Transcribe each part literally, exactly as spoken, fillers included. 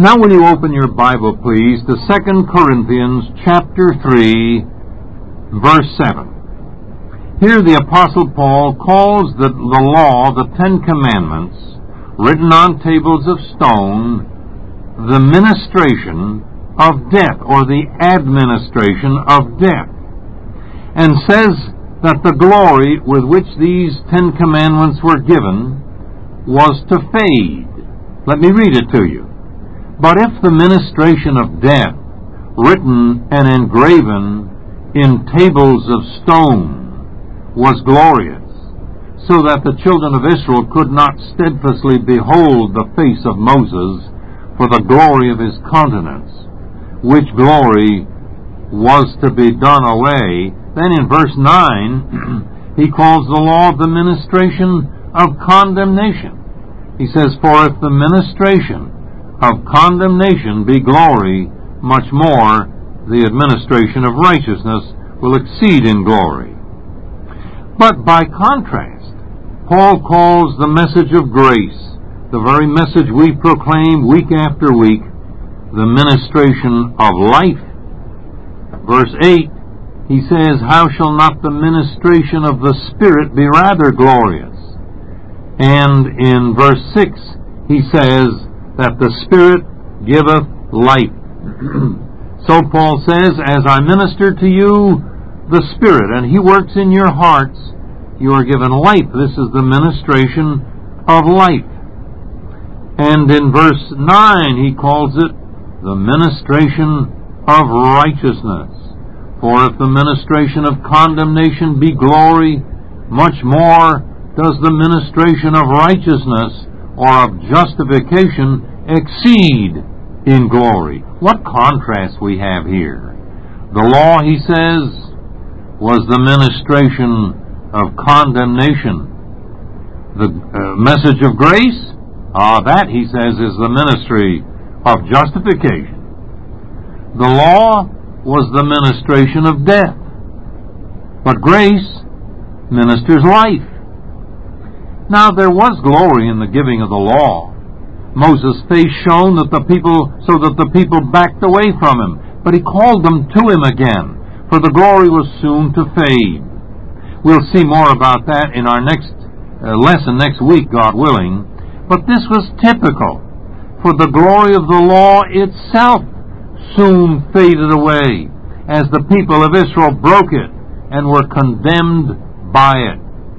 Now will you open your Bible, please, to Second Corinthians chapter three, verse seven. Here the Apostle Paul calls the, the law, the Ten Commandments, written on tables of stone, the ministration of death, or the administration of death, and says that the glory with which these Ten Commandments were given was to fade. Let me read it to you. But if the ministration of death, written and engraven in tables of stone, was glorious, so that the children of Israel could not steadfastly behold the face of Moses for the glory of his countenance, which glory was to be done away, then in verse nine, he calls the law the ministration of condemnation. He says, for if the ministration of condemnation be glory, much more the administration of righteousness will exceed in glory. But by contrast, Paul calls the message of grace, the very message we proclaim week after week, the ministration of life. Verse eight, he says, how shall not the ministration of the Spirit be rather glorious? And in verse six, he says that the Spirit giveth life. So Paul says, as I minister to you the Spirit, and He works in your hearts, you are given life. This is the ministration of life. And in verse nine, he calls it the ministration of righteousness. For if the ministration of condemnation be glory, much more does the ministration of righteousness or of justification exceed in glory. What contrast we have here. The law, he says, was the ministration of condemnation. The uh, message of grace, ah, that, he says, is the ministry of justification. The law was the ministration of death, but grace ministers life. Now there was glory in the giving of the law. Moses' face shone that the people, so that the people backed away from him, but he called them to him again, for the glory was soon to fade. We'll see more about that in our next uh, lesson next week, God willing. But this was typical, for the glory of the law itself soon faded away as the people of Israel broke it and were condemned by it.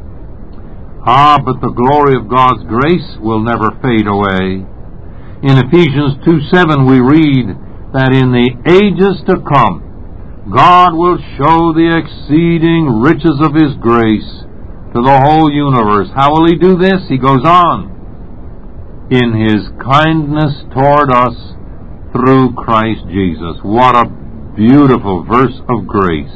Ah, but the glory of God's grace will never fade away. In Ephesians two seven we read that in the ages to come, God will show the exceeding riches of His grace to the whole universe. How will He do this? He goes on. In His kindness toward us through Christ Jesus. What a beautiful verse of grace.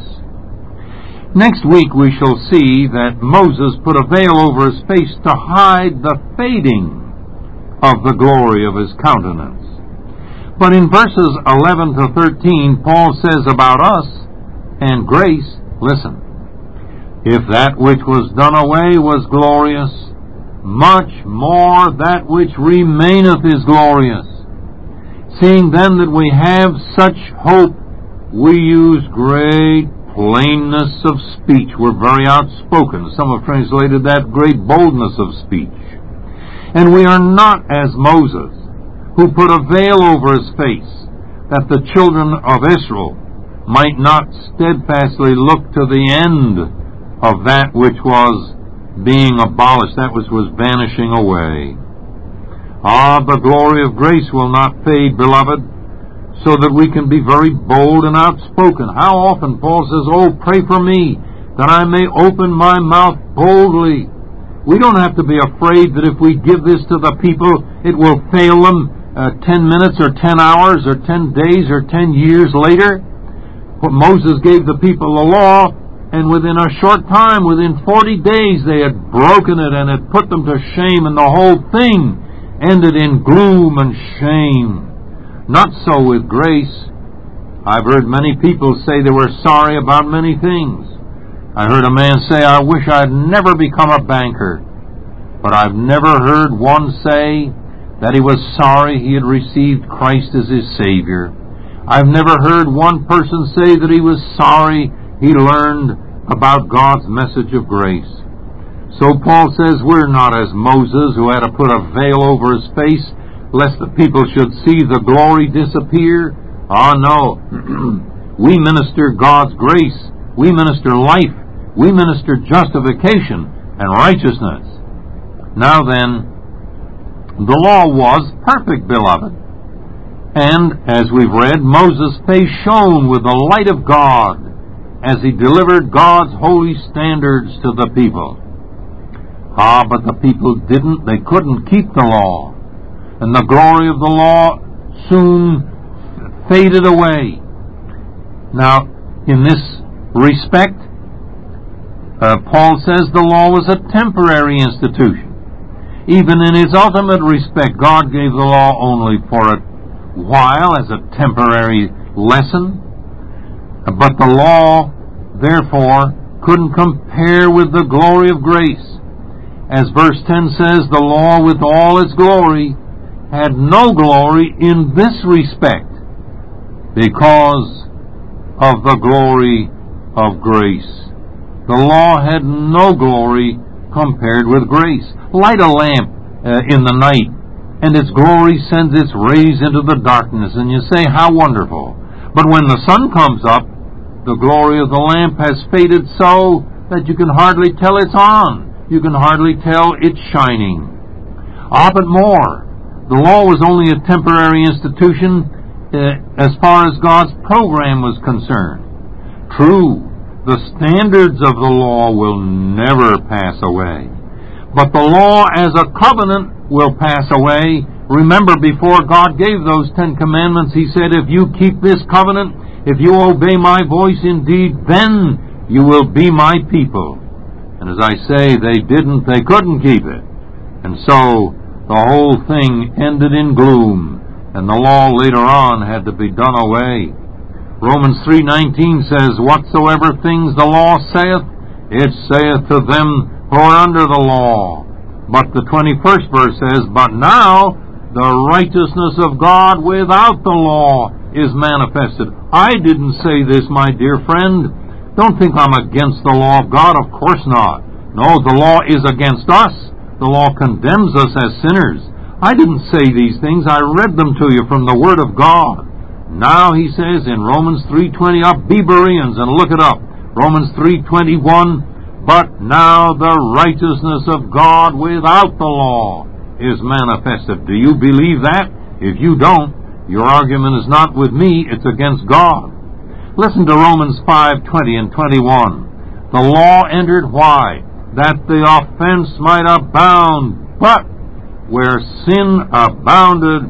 Next week we shall see that Moses put a veil over his face to hide the fading of the glory of his countenance. But in verses eleven to thirteen, Paul says about us and grace, listen, if that which was done away was glorious, much more that which remaineth is glorious. Seeing then that we have such hope, we use great plainness of speech. We're very outspoken. Some have translated that great boldness of speech. And we are not as Moses, who put a veil over his face, that the children of Israel might not steadfastly look to the end of that which was being abolished, that which was vanishing away. Ah, the glory of grace will not fade, beloved, so that we can be very bold and outspoken. How often Paul says, oh, pray for me, that I may open my mouth boldly. We don't have to be afraid that if we give this to the people, it will fail them uh, ten minutes or ten hours or ten days or ten years later. But Moses gave the people the law, and within a short time, within forty days, they had broken it and had put them to shame, and the whole thing ended in gloom and shame. Not so with grace. I've heard many people say they were sorry about many things. I heard a man say, I wish I'd never become a banker. But I've never heard one say that he was sorry he had received Christ as his Savior. I've never heard one person say that he was sorry he learned about God's message of grace. So Paul says we're not as Moses, who had to put a veil over his face lest the people should see the glory disappear. Ah, no. We minister God's grace. We minister life. We minister justification and righteousness. Now then, the law was perfect, beloved. And, as we've read, Moses' face shone with the light of God as he delivered God's holy standards to the people. Ah, but the people didn't. They couldn't keep the law. And the glory of the law soon faded away. Now, in this respect, uh, Paul says the law was a temporary institution. Even in its ultimate respect, God gave the law only for a while as a temporary lesson. But the law, therefore, couldn't compare with the glory of grace. As verse ten says, the law with all its glory had no glory in this respect because of the glory of grace. The law had no glory compared with grace. Light a lamp uh, in the night, and its glory sends its rays into the darkness, and you say, how wonderful. But when the sun comes up, the glory of the lamp has faded so that you can hardly tell it's on. You can hardly tell it's shining. Ah, but more. The law was only a temporary institution uh, as far as God's program was concerned. True, the standards of the law will never pass away. But the law as a covenant will pass away. Remember, before God gave those Ten Commandments, He said, if you keep this covenant, if you obey my voice indeed, then you will be my people. And as I say, they didn't, they couldn't keep it. And so the whole thing ended in gloom, and the law later on had to be done away. Romans three nineteen says, whatsoever things the law saith, it saith to them who are under the law. But the twenty-first verse says, but now the righteousness of God without the law is manifested. I didn't say this, my dear friend. Don't think I'm against the law of God. Of course not. No, the law is against us. The law condemns us as sinners. I didn't say these things. I read them to you from the Word of God. Now, he says in Romans three twenty, up, be Bereans and look it up. Romans three twenty-one, but now the righteousness of God without the law is manifested. Do you believe that? If you don't, your argument is not with me, it's against God. Listen to Romans five twenty and twenty-one. The law entered, why? That the offense might abound. But where sin abounded,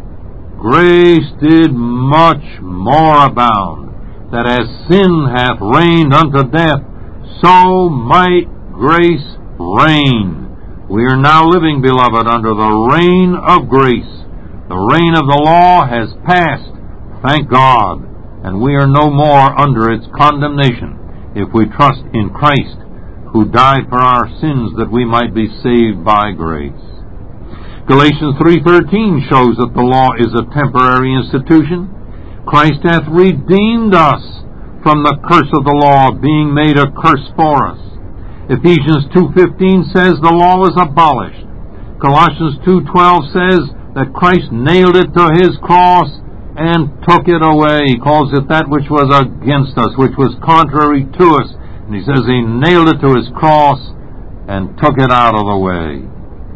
grace did much more abound, that as sin hath reigned unto death, so might grace reign. We are now living, beloved, under the reign of grace. The reign of the law has passed, thank God, and we are no more under its condemnation if we trust in Christ, who died for our sins that we might be saved by grace. Galatians three thirteen shows that the law is a temporary institution. Christ hath redeemed us from the curse of the law, being made a curse for us. Ephesians two fifteen says the law was abolished. Colossians two twelve says that Christ nailed it to His cross and took it away. He calls it that which was against us, which was contrary to us. And He says He nailed it to His cross and took it out of the way.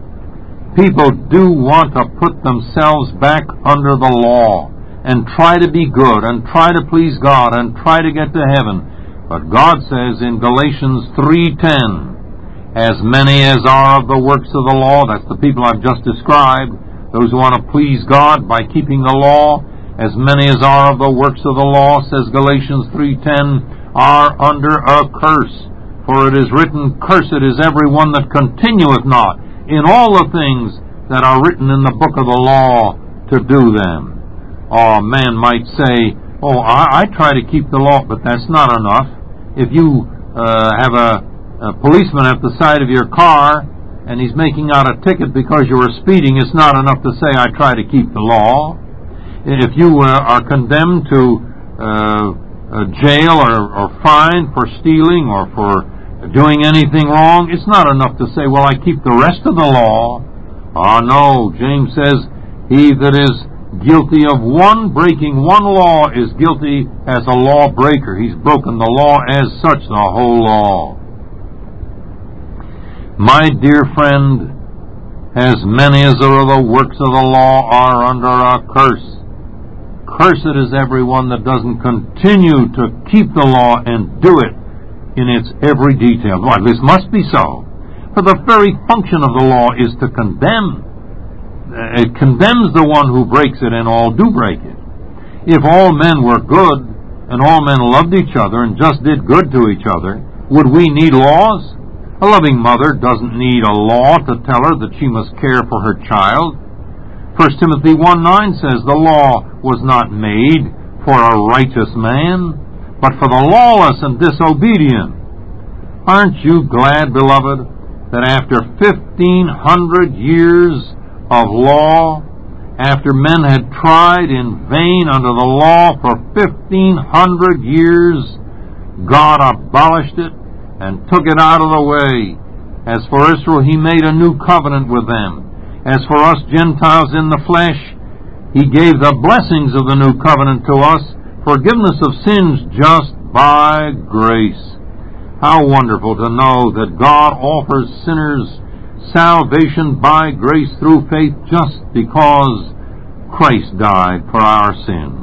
People do want to put themselves back under the law and try to be good and try to please God and try to get to heaven. But God says in Galatians three ten, as many as are of the works of the law, that's the people I've just described, those who want to please God by keeping the law, as many as are of the works of the law, says Galatians three ten, are under a curse. For it is written, cursed is every one that continueth not in all the things that are written in the book of the law to do them. Or a man might say, oh, I, I try to keep the law, but that's not enough. If you uh, have a, a policeman at the side of your car and he's making out a ticket because you were speeding, it's not enough to say, I try to keep the law. If you uh, are condemned to uh, a jail or, or fine for stealing or for doing anything wrong, it's not enough to say, well, I keep the rest of the law. Ah, no, James says, he that is guilty of one, breaking one law, is guilty as a lawbreaker. He's broken the law as such, the whole law. My dear friend, as many as are the works of the law are under a curse. Cursed is everyone that doesn't continue to keep the law and do it in its every detail. Why, this must be so. For the very function of the law is to condemn. It condemns the one who breaks it, and all do break it. If all men were good, and all men loved each other and just did good to each other, would we need laws? A loving mother doesn't need a law to tell her that she must care for her child. First Timothy one nine says, the law was not made for a righteous man, but for the lawless and disobedient. Aren't you glad, beloved, that after fifteen hundred years of law, after men had tried in vain under the law for fifteen hundred years, God abolished it and took it out of the way. As for Israel, he made a new covenant with them. As for us Gentiles in the flesh, he gave the blessings of the new covenant to us, forgiveness of sins just by grace. How wonderful to know that God offers sinners salvation by grace through faith just because Christ died for our sins.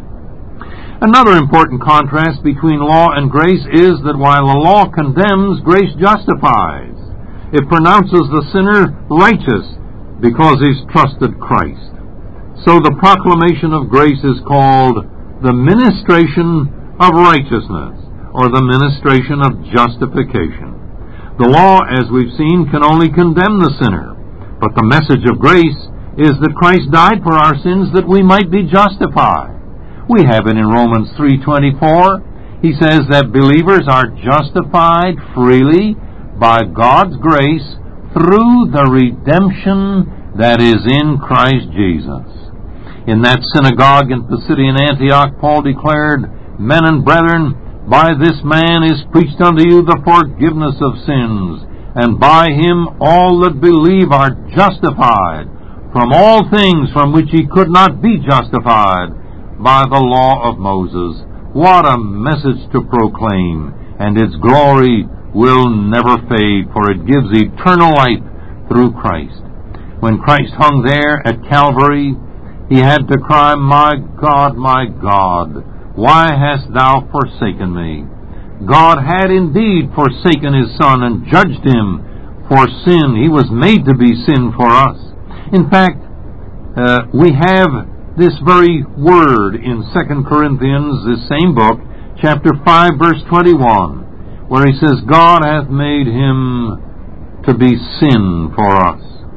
Another important contrast between law and grace is that while the law condemns, grace justifies. It pronounces the sinner righteous because he's trusted Christ. So the proclamation of grace is called the ministration of righteousness, or the ministration of justification. The law, as we've seen, can only condemn the sinner, but the message of grace is that Christ died for our sins that we might be justified. We have it in Romans three twenty-four. He says that believers are justified freely by God's grace through the redemption that is in Christ Jesus. In that synagogue in Pisidian Antioch, Paul declared, Men and brethren, by this man is preached unto you the forgiveness of sins, and by him all that believe are justified from all things from which ye could not be justified by the law of Moses. What a message to proclaim, and its glory will never fade, for it gives eternal life through Christ. When Christ hung there at Calvary, he had to cry, My God, my God, why hast thou forsaken me? God had indeed forsaken his Son and judged him for sin. He was made to be sin for us. In fact, uh, we have this very word in Second Corinthians, this same book, chapter five, verse twenty-one, where he says, God hath made him to be sin for us,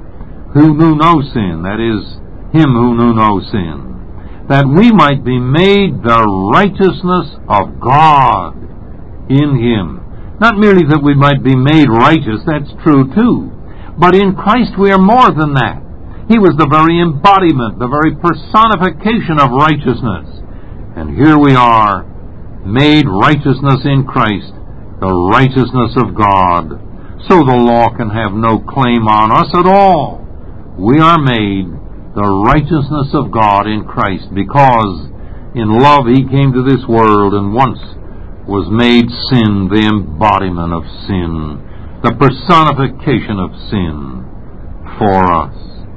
who knew no sin, that is, him who knew no sin, that we might be made the righteousness of God in him. Not merely that we might be made righteous, that's true too, but in Christ we are more than that. He was the very embodiment, the very personification of righteousness. And here we are, made righteousness in Christ, the righteousness of God. So the law can have no claim on us at all. We are made the righteousness of God in Christ, because in love he came to this world and once was made sin, the embodiment of sin, the personification of sin for us.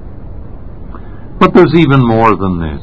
But there's even more than this.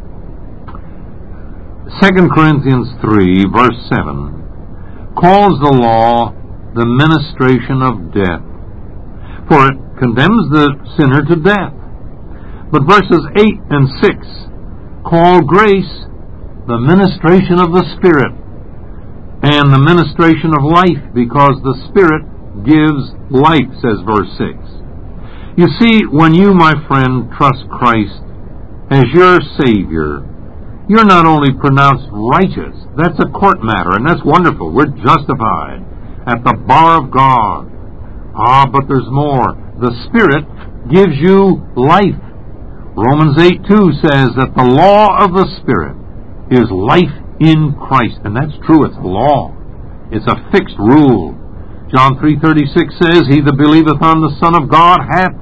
Second Corinthians three, verse seven, calls the law the ministration of death, for it condemns the sinner to death. But verses eight and six call grace the ministration of the Spirit, and the ministration of life, because the Spirit gives life, says verse six. You see, when you, my friend, trust Christ as your Savior, you're not only pronounced righteous, that's a court matter, and that's wonderful. We're justified at the bar of God. Ah, but there's more. the Spirit gives you life. Romans eight two says that the law of the Spirit is life in Christ. And that's true, it's a law. It's a fixed rule. John three thirty-six says, He that believeth on the Son of God hath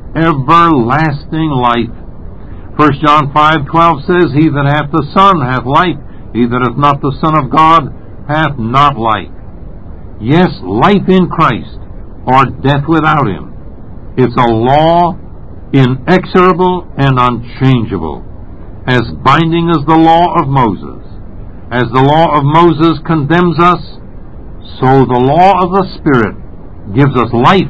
everlasting life. First John five twelve says, He that hath the Son hath life. He that hath not the Son of God hath not life. Yes, life in Christ, or death without Him. It's a law inexorable and unchangeable, as binding as the law of Moses. As the law of Moses condemns us, so the law of the Spirit gives us life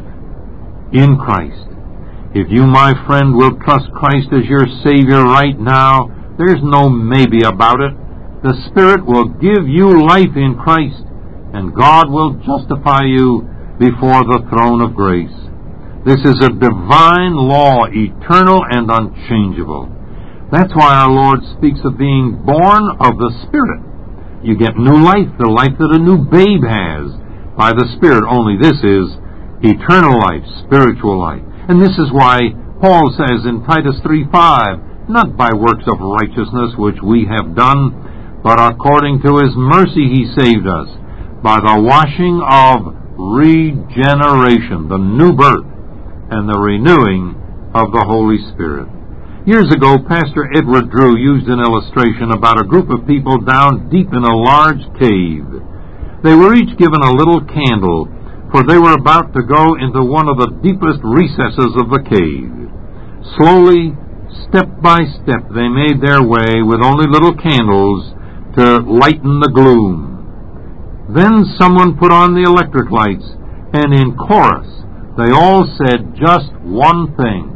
in Christ. If you, my friend, will trust Christ as your Savior right now, there's no maybe about it. The Spirit will give you life in Christ, and God will justify you before the throne of grace. This is a divine law, eternal and unchangeable. That's why our Lord speaks of being born of the Spirit. You get new life, the life that a new babe has by the Spirit. Only this is eternal life, spiritual life. And this is why Paul says in Titus three five, not by works of righteousness which we have done, but according to His mercy He saved us, by the washing of regeneration, the new birth, and the renewing of the Holy Spirit. Years ago, Pastor Edward Drew used an illustration about a group of people down deep in a large cave. They were each given a little candle, for they were about to go into one of the deepest recesses of the cave. Slowly, step by step, they made their way with only little candles to lighten the gloom. Then someone put on the electric lights, and in chorus, they all said just one thing.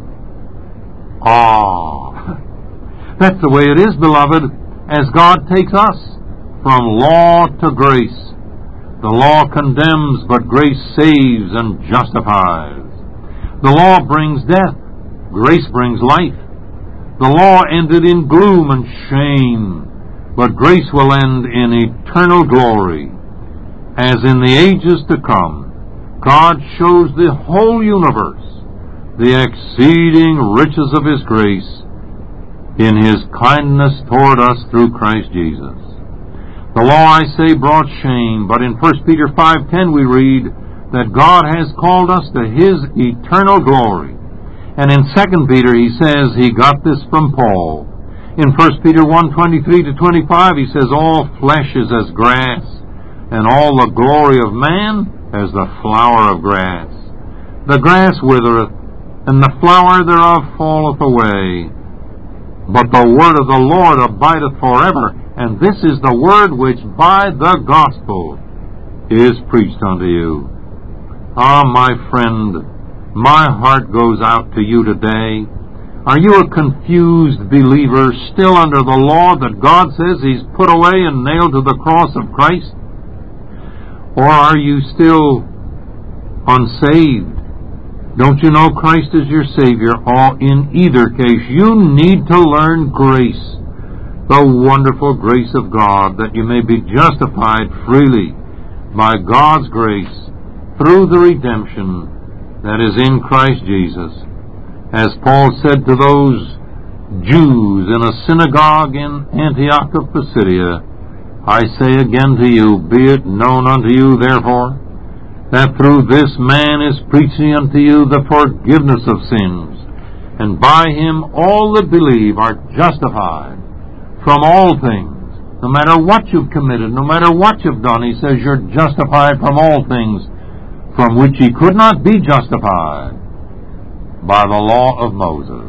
Ah, that's the way it is, beloved, as God takes us from law to grace. The law condemns, but grace saves and justifies. The law brings death, grace brings life. The law ended in gloom and shame, but grace will end in eternal glory. As in the ages to come, God shows the whole universe the exceeding riches of His grace in His kindness toward us through Christ Jesus. The law, I say, brought shame, but in First Peter five ten we read that God has called us to His eternal glory. And in Second Peter He says He got this from Paul. In First Peter one twenty-three to twenty-five He says, All flesh is as grass, and all the glory of man as the flower of grass. The grass withereth, and the flower thereof falleth away. But the word of the Lord abideth forever, and this is the word which by the gospel is preached unto you. Ah, my friend, my heart goes out to you today. Are you a confused believer still under the law that God says He's put away and nailed to the cross of Christ? Or are you still unsaved? Don't you know Christ is your Savior? Or in either case, you need to learn grace, the wonderful grace of God, that you may be justified freely by God's grace through the redemption that is in Christ Jesus. As Paul said to those Jews in a synagogue in Antioch of Pisidia, I say again to you, be it known unto you, therefore, that through this man is preaching unto you the forgiveness of sins, and by Him all that believe are justified from all things. No matter what you've committed, no matter what you've done, He says you're justified from all things from which ye could not be justified by the law of Moses.